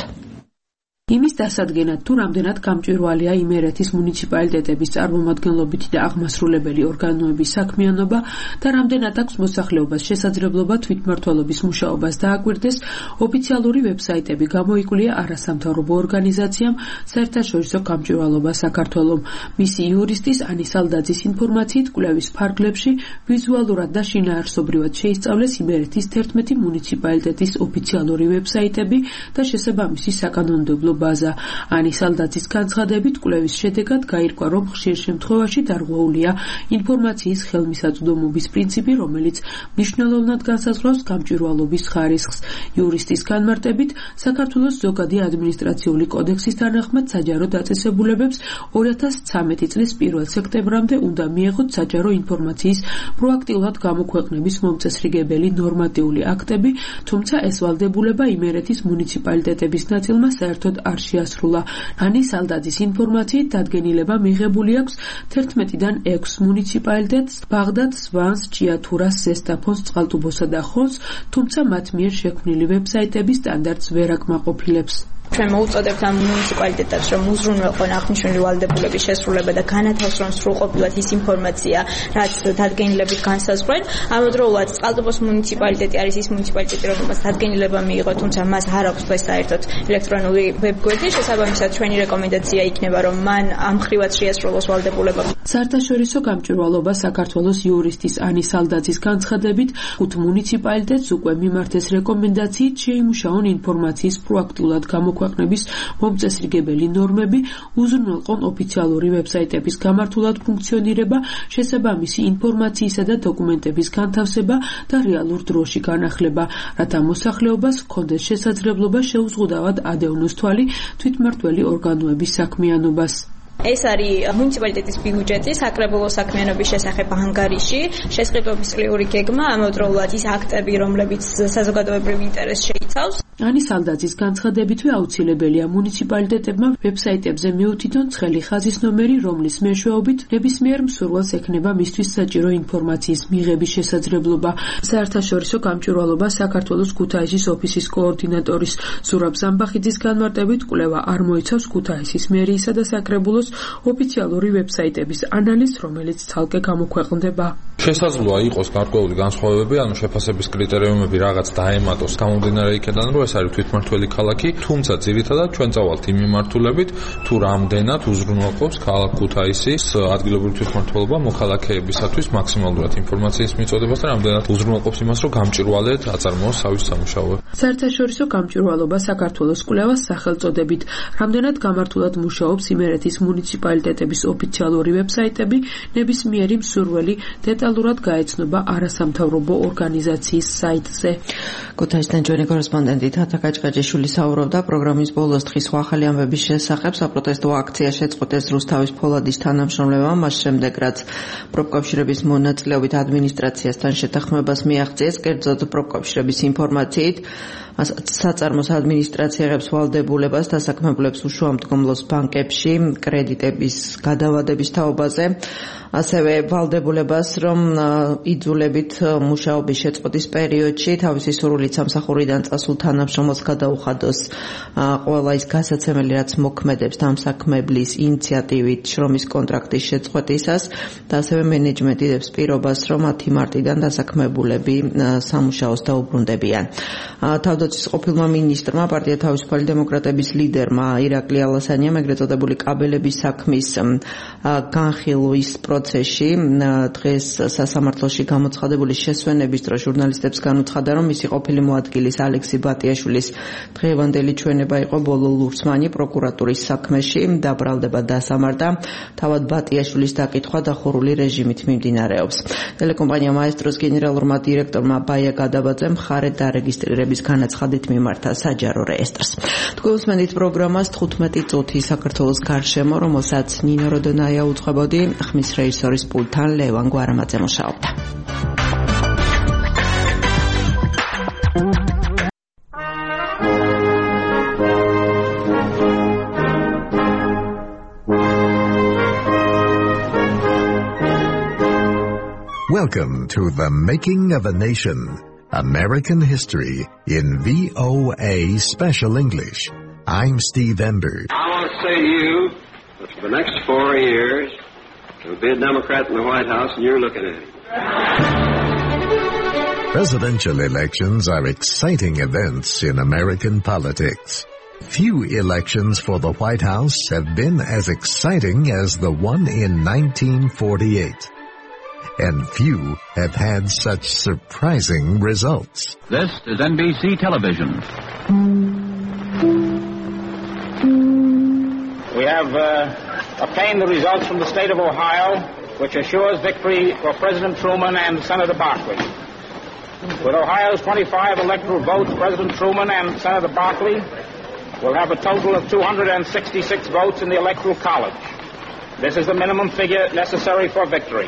იმის დასადგენად, თუ რამდენად გამჭვირვალეა იმერეთის მუნიციპალიტეტების წარმომადგენლობითი და აღმასრულებელი ორგანოების საქმიანობა და რამდენად აქვს მოსახლეობას შესაძლებლობა თვითმმართველობის მუშაობას დააკვირდეს, ოფიციალური ვებსაიტები გამოიკვლია არასამთავრობო ორგანიზაციამ საერთაშორისო გამჭვირვალობა საქართველოს. მისი იურისტის ანი სალდაძის ინფორმაციით, კვლევის ფარგლებში ვიზუალურად და შინაარსობრივად შეისწავლეს იმერეთის თერთმეტი მუნიციპალიტეტის ოფიციალური ვებსაიტები და შესაბამისი საკანონმდებლო ბაზა. ანი სალდაძის განცხადებით, კვლევის შედეგად გაირკვა, რომ ხშირ შემთხვევაში დარღვეულია ინფორმაციის ხელმისაწვდომობის პრინციპი, რომელიც მნიშვნელოვნად განსაზღვრავს გამჭვირვალობის ხარისხს. იურისტის განმარტებით, საქართველოს ზოგადი ადმინისტრაციული კოდექსის თანახმად საჯარო დაწესებულებებს ორი ათას ცხრამეტი წლის პირველ სექტემბრამდე უნდა მიეღოთ საჯარო ინფორმაციის პროაქტიულად გამოქვეყნების მომწესრიგებელი ნორმატიული აქტები, თუმცა ეს ვალდებულება იმერეთის მუნიციპალიტეტების ნაწილმა საერთოდ არ შეასრულა. ანი სალდაძის ინფორმაციით, დადგენილება მიღებული აქვს თერთმეტიდან ექვს მუნიციპალიტეტს, ბაღდადს, ვანს, ჭიათურას, ზესტაფონს, წყალტუბოსა და ხონს, თუმცა მათ მიერ შექმნილი ვებსაიტები სტანდარტს ვერ აკმაყოფილებს. ჩვენ მოუწოდებთ ამ მუნიციპალიტეტებს, რომ უზრუნველყონ აღნიშნული ვალდებულების შესრულება და განათავსონ სრულყოფილად ის ინფორმაცია, რაც დადგენილებით განსაზღვრენ. ამავდროულად წყალტუბოს მუნიციპალიტეტი არის ის მუნიციპალიტეტი, რომელმაც დადგენილება მიიღო, თუმცა მას არ აქვს დღეს საერთოდ ელექტრონული ვებგვერდი. შესაბამისად, ჩვენი რეკომენდაცია იქნება, რომ მან ამ მხრივაც შეასრულოს ვალდებულება. საერთაშორისო გამჭვირვალობა საქართველოს იურისტის ანი სალდაძის განცხადებით, ხუთ მუნიციპალიტეტს უკვე მიმართეს რეკომენდაციით შეიმუშაონ ინფორმაციის პროაქტიულად გამოქვეყნების ქვეყნების მომწესრიგებელი ნორმები, უზრუნველყონ ოფიციალური ვებსაიტების გამართულად ფუნქციონირება, შესაბამისი ინფორმაციისა და დოკუმენტების განთავსება და რეალურ დროში განახლება, რათა მოსახლეობას ჰქონდეს შესაძლებლობა შეუზღუდავად ადევნოს თვალი თვითმმართველი ორგანოების საქმიანობას. ეს არის მუნიციპალიტეტის ბიუჯეტი საკრებულო საქმიანობის შესახებ ანგარიში, შესყიდვების წლიური გეგმა, ამავდროულად ის აქტები, რომლებიც საზოგადოებრივ ინტერესს შეიცავს. ანი სალდაძის განცხადებითვე აუცილებელია მუნიციპალიტეტებმა ვებსაიტებზე მიუთითონ ცხელი ხაზის ნომერი, რომლის მეშვეობით ნებისმიერ მსურველს ექნება მისთვის საჭირო ინფორმაციის მიღების შესაძლებლობა. საერთაშორისო გამჭვირვალობა საქართველოს ქუთაისის ოფისის კოორდინატორის ზურაბ ზამბახიძის განმარტებით, კვლევა არ მოიცავს ქუთაისის მერიისა და საკრებულოს ოფიციალური ვებსაიტების ანალიზს, რომელიც ცალკე გამოქვეყნდება. შესაძლოა იყოს გარკვეული განსხვავებები, ანუ შეფასების კრიტერიუმები რაღაც დაემატოს გამომდინარე იქედან, რომ ეს არის თვითმმართველი ქალაქი, თუმცა ძირითადად ჩვენ წავალთ იმ მიმართულებით, თუ რამდენად უზრუნველყოფს ქალაქ ქუთაისის ადგილობრივი თვითმმართველობა მოქალაქეებისათვის მაქსიმალურად ინფორმაციის მიწოდებას და რამდენად უზრუნველყოფს იმას, რომ გამჭვირვალედ აწარმოოს თავის სამუშაოები. საერთაშორისო გამჭვირვალობა საქართველოს კვლევას სახელწოდებით, რამდენად გამართულად მუშაობს იმერეთის მუნიციპალიტეტების ოფიციალური ვებსაიტები, ნებისმიერი მსურველი დეტალურად გაეცნობა არასამთავრობო ორგანიზაციის საიტზე. ქუთაისიდან ჩვენი კორესპონდენტი თათა კაჭკაჭიშვილი საუბრობდა პროგრამის ბოლოს თხის ახალი ამბების შესახებ. საპროტესტო აქცია შეწყვეტეს რუსთავის ფოლადის თანამშრომლებმა, მას შემდეგ რაც პროფკავშირების მონაწილეობით ადმინისტრაციასთან შეთანხმებას მიაღწიეს, კერძოდ პროფკავშირების ინფორმაციით საწარმოს ადმინისტრაციებს ვალდებულებას დასაქმებულებს უშუალომდგომლოს ბანკებში კრედიტების გადავადების თაობაზე, ასევე ვალდებულებას, რომ იძულებით მუშაობის შეწყვეტის პერიოდში თავისი სურვილით სამსახურიდან წასულ თანამშრომელს გადაუხადოს ყველა ის გასაცემელი, რაც მოქმედებს დამსაქმებლის ინიციატივით შრომის კონტრაქტის შეწყვეტისას და ასევე მენეჯმენტი დებს პირობას, რომ მათი მარტიდან დასაქმებულები სამუშაოს დაუბრუნდებიან. თავდაცვის ყოფილმა მინისტრმა, პარტია თავისუფალი დემოკრატების ლიდერმა ირაკლი ალასანიამ ეგრეთ წოდებული კაბელების საქმის განხილვის პროცესში დღეს სასამართლოში გამოცხადებული შესვენების დროს ჟურნალისტებს განუცხადა, რომ მისი ყოფილი მოადგილის ალექსი ბატიაშვილის დღევანდელი ჩვენება იყო ბოლო ლურსმანი პროკურატურის საქმეში და ბრალდება დასამარდა. თავად ბატიაშვილის დაკითხვა დახურული რეჟიმით მიმდინარეობს. ტელეკომპანია მაესტროს გენერალურმა დირექტორმა ბაია გადაბაძემ მხარე დარეგისტრირების განაცხადით მიმართა საჯარო რეესტრს. თქვენსმენით პროგრამას თხუთმეტი წუთი საქართველოს გარშემო, რომელსაც ნინო როდონაია უძღვებოდი, ხმის რეჟისორის პულტთან ლევან გვარამაძე მუშაობდა. Welcome to The Making of a Nation, American History in V O A Special English. I'm Steve Ember. I want to say to you that for the next four years, there'll be a Democrat in the White House and you're looking at him. Presidential elections are exciting events in American politics. Few elections for the White House have been as exciting as the one in nineteen forty-eight. And few have had such surprising results. This is N B C Television. We have uh, obtained the results from the state of Ohio, which assures victory for President Truman and Senator Barkley. With Ohio's twenty-five electoral votes, President Truman and Senator Barkley will have a total of two hundred sixty-six votes in the Electoral College. This is the minimum figure necessary for victory.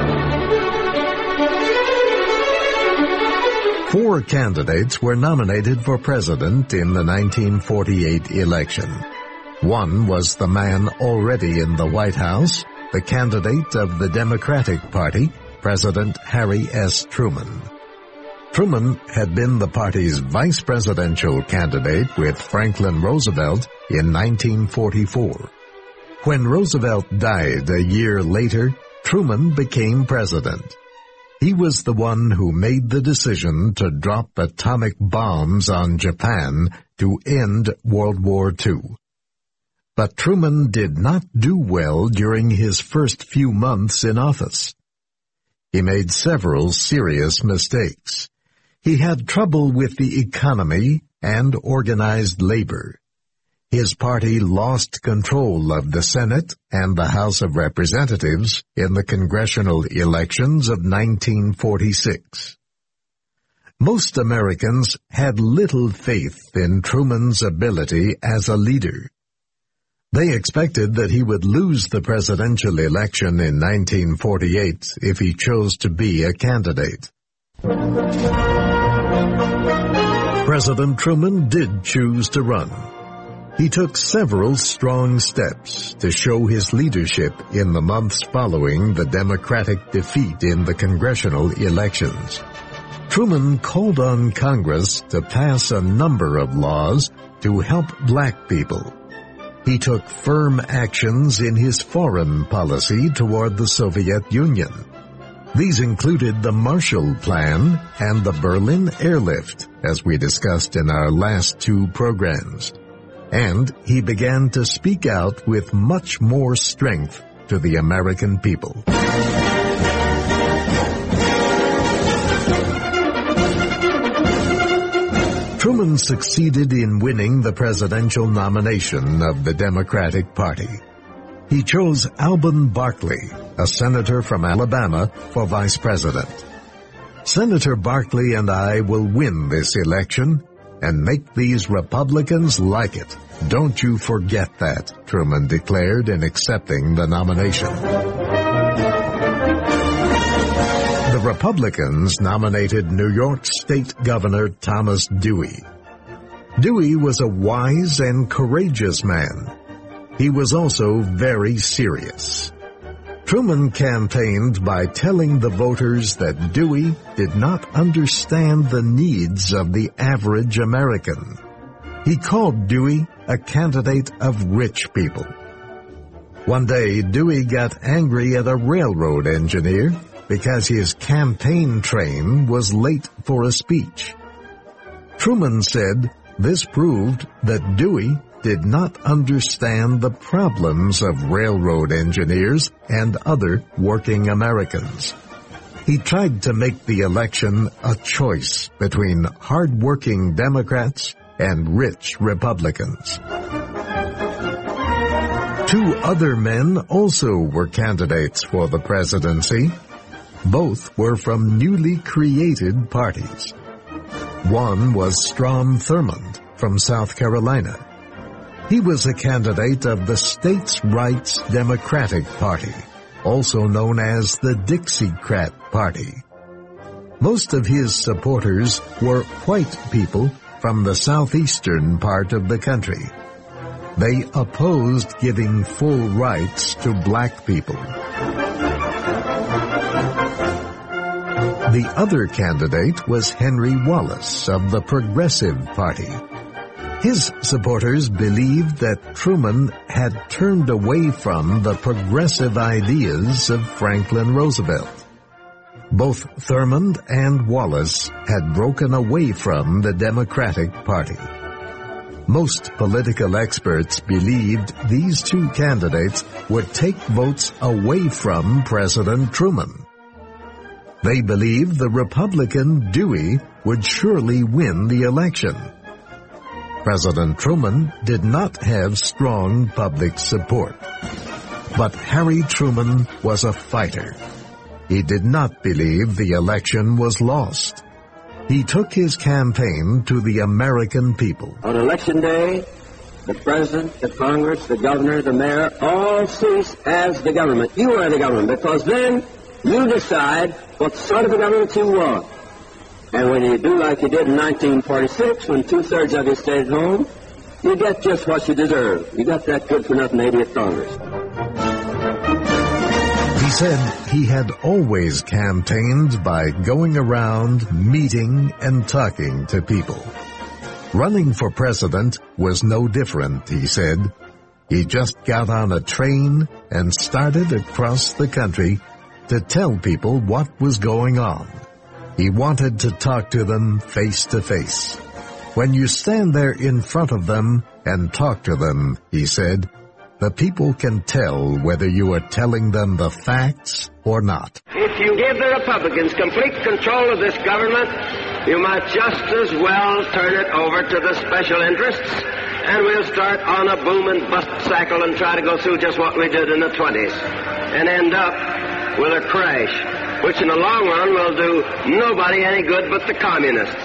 Four candidates were nominated for president in the nineteen forty-eight election. One was the man already in the White House, the candidate of the Democratic Party, President Harry S. Truman. Truman had been the party's vice presidential candidate with Franklin Roosevelt in nineteen forty-four. When Roosevelt died a year later, Truman became president. He was the one who made the decision to drop atomic bombs on Japan to end World War Two. But Truman did not do well during his first few months in office. He made several serious mistakes. He had trouble with the economy and organized labor. His party lost control of the Senate and the House of Representatives in the congressional elections of nineteen forty-six. Most Americans had little faith in Truman's ability as a leader. They expected that he would lose the presidential election in nineteen forty-eight if he chose to be a candidate. President Truman did choose to run. He took several strong steps to show his leadership in the months following the Democratic defeat in the congressional elections. Truman called on Congress to pass a number of laws to help black people. He took firm actions in his foreign policy toward the Soviet Union. These included the Marshall Plan and the Berlin Airlift, as we discussed in our last two programs. And he began to speak out with much more strength to the American people. Truman succeeded in winning the presidential nomination of the Democratic Party. He chose Alben Barkley, a senator from Alabama, for vice president. Senator Barkley and I will win this election and make these Republicans like it. Don't you forget that, Truman declared in accepting the nomination. The Republicans nominated New York State Governor Thomas Dewey. Dewey was a wise and courageous man. He was also very serious. Truman campaigned by telling the voters that Dewey did not understand the needs of the average American. He called Dewey a candidate of rich people. One day, Dewey got angry at a railroad engineer because his campaign train was late for a speech. Truman said this proved that Dewey did not understand the problems of railroad engineers and other working Americans. He tried to make the election a choice between hard-working Democrats and rich Republicans. Two other men also were candidates for the presidency. Both were from newly created parties. One was Strom Thurmond from South Carolina. He was a candidate of the States' Rights Democratic Party, also known as the Dixiecrat Party. Most of his supporters were white people from the southeastern part of the country. They opposed giving full rights to black people. The other candidate was Henry Wallace of the Progressive Party. His supporters believed that Truman had turned away from the progressive ideas of Franklin Roosevelt. Both Thurmond and Wallace had broken away from the Democratic Party. Most political experts believed these two candidates would take votes away from President Truman. They believed the Republican Dewey would surely win the election. President Truman did not have strong public support. But Harry Truman was a fighter. He did not believe the election was lost. He took his campaign to the American people. On election day, the president, the Congress, the governor, the mayor, all cease as the government. You are the government, because then you decide what sort of a government you want. And when you do like you did in nineteen forty-six, when two-thirds of you stayed at home, you get just what you deserve. You got that good-for-nothing eightieth Congress. He said he had always campaigned by going around, meeting, and talking to people. Running for president was no different, he said. He just got on a train and started across the country to tell people what was going on. He wanted to talk to them face to face. When you stand there in front of them and talk to them, he said, the people can tell whether you are telling them the facts or not. If you give the Republicans complete control of this government, you might just as well turn it over to the special interests, and we'll start on a boom and bust cycle and try to go through just what we did in the twenties, and end up with a crash, which in the long run will do nobody any good but the communists.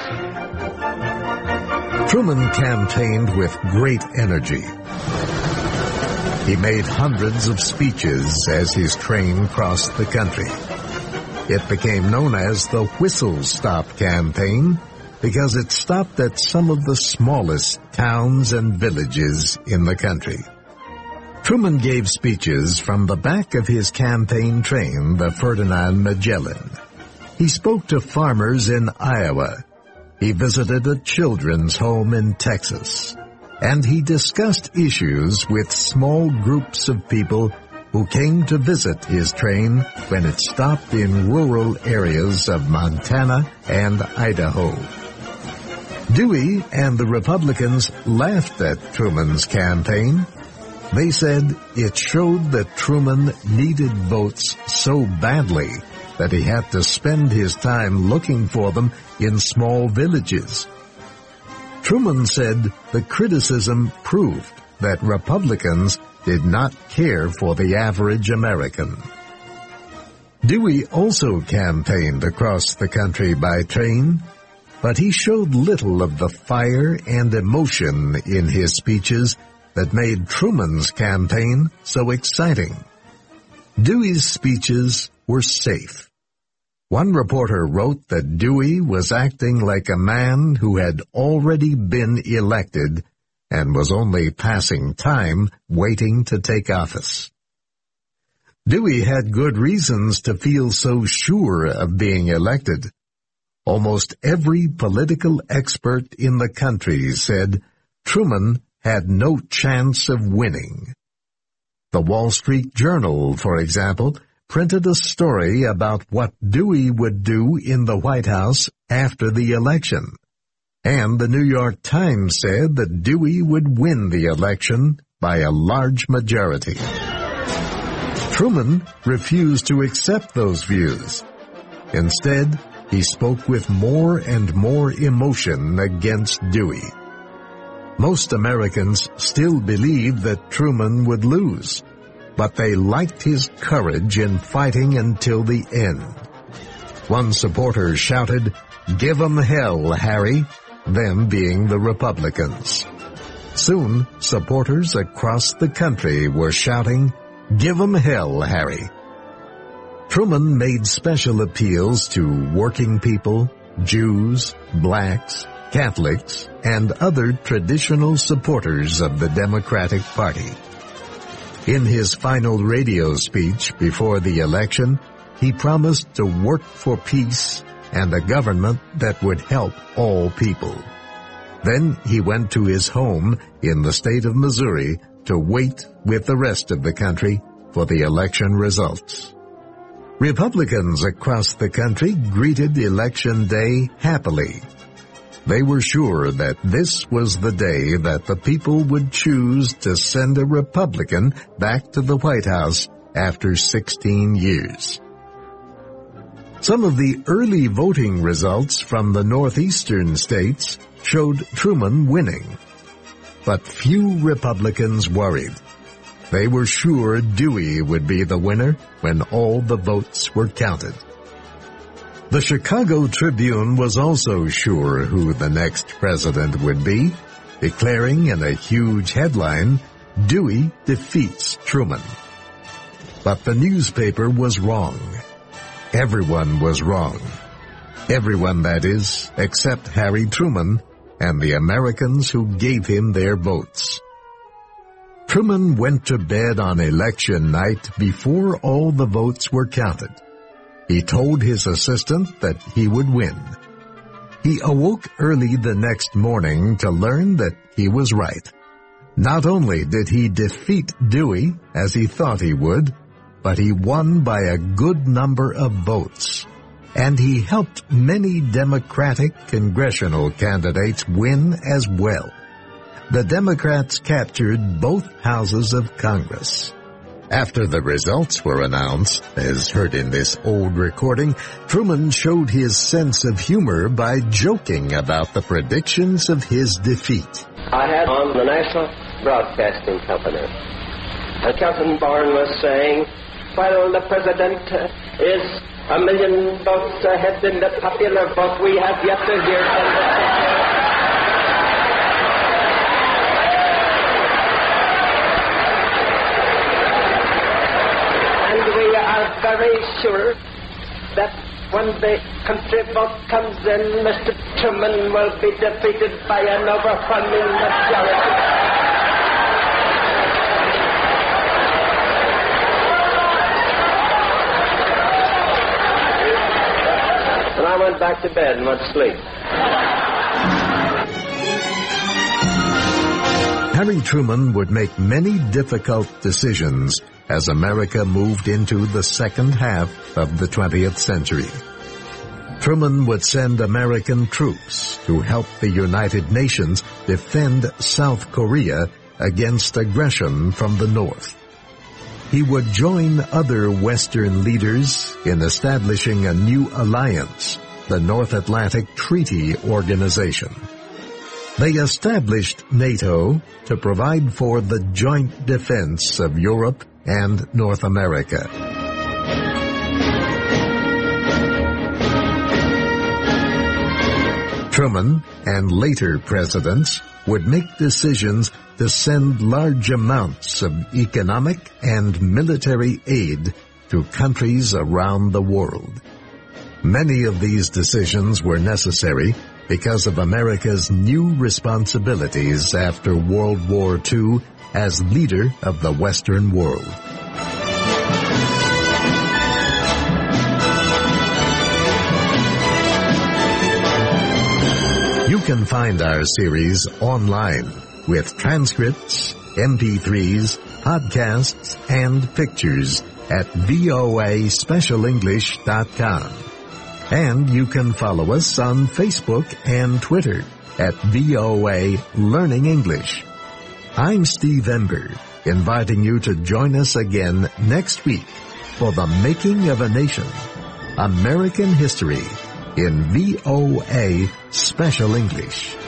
Truman campaigned with great energy. He made hundreds of speeches as his train crossed the country. It became known as the Whistle Stop Campaign because it stopped at some of the smallest towns and villages in the country. Truman gave speeches from the back of his campaign train, the Ferdinand Magellan. He spoke to farmers in Iowa. He visited a children's home in Texas. And he discussed issues with small groups of people who came to visit his train when it stopped in rural areas of Montana and Idaho. Dewey and the Republicans laughed at Truman's campaign. They said it showed that Truman needed votes so badly that he had to spend his time looking for them in small villages. Truman said the criticism proved that Republicans did not care for the average American. Dewey also campaigned across the country by train, but he showed little of the fire and emotion in his speeches that made Truman's campaign so exciting. Dewey's speeches were safe. One reporter wrote that Dewey was acting like a man who had already been elected and was only passing time waiting to take office. Dewey had good reasons to feel so sure of being elected. Almost every political expert in the country said Truman had no chance of winning. The Wall Street Journal, for example, printed a story about what Dewey would do in the White House after the election. And the New York Times said that Dewey would win the election by a large majority. Truman refused to accept those views. Instead, he spoke with more and more emotion against Dewey. Most Americans still believed that Truman would lose, but they liked his courage in fighting until the end. One supporter shouted, "Give 'em hell, Harry," them being the Republicans. Soon, supporters across the country were shouting, "Give 'em hell, Harry." Truman made special appeals to working people, Jews, blacks, Catholics, and other traditional supporters of the Democratic Party. In his final radio speech before the election, he promised to work for peace and a government that would help all people. Then he went to his home in the state of Missouri to wait with the rest of the country for the election results. Republicans across the country greeted Election Day happily. They were sure that this was the day that the people would choose to send a Republican back to the White House after sixteen years. Some of the early voting results from the northeastern states showed Truman winning. But few Republicans worried. They were sure Dewey would be the winner when all the votes were counted. The Chicago Tribune was also sure who the next president would be, declaring in a huge headline, "Dewey defeats Truman." But the newspaper was wrong. Everyone was wrong. Everyone, that is, except Harry Truman and the Americans who gave him their votes. Truman went to bed on election night before all the votes were counted. He told his assistant that he would win. He awoke early the next morning to learn that he was right. Not only did he defeat Dewey, as he thought he would, but he won by a good number of votes. And he helped many Democratic congressional candidates win as well. The Democrats captured both houses of Congress. After the results were announced, as heard in this old recording, Truman showed his sense of humor by joking about the predictions of his defeat. I had on the National Broadcasting Company, and Captain Barn was saying, "While the president is a million votes ahead in the popular vote, we have yet to hear from the people." We are very sure that when the country vote comes in, Mister Truman will be defeated by an overwhelming majority. And I went back to bed and went to sleep. Harry Truman would make many difficult decisions as America moved into the second half of the twentieth century. Truman would send American troops to help the United Nations defend South Korea against aggression from the North. He would join other Western leaders in establishing a new alliance, the North Atlantic Treaty Organization. They established NATO to provide for the joint defense of Europe and North America. Truman and later presidents would make decisions to send large amounts of economic and military aid to countries around the world. Many of these decisions were necessary because of America's new responsibilities after World War Two as leader of the Western world. You can find our series online with transcripts, M P threes, podcasts, and pictures at V O A special english dot com. And you can follow us on Facebook and Twitter at V O A Learning English. I'm Steve Ember, inviting you to join us again next week for The Making of a Nation, American History in V O A Special English.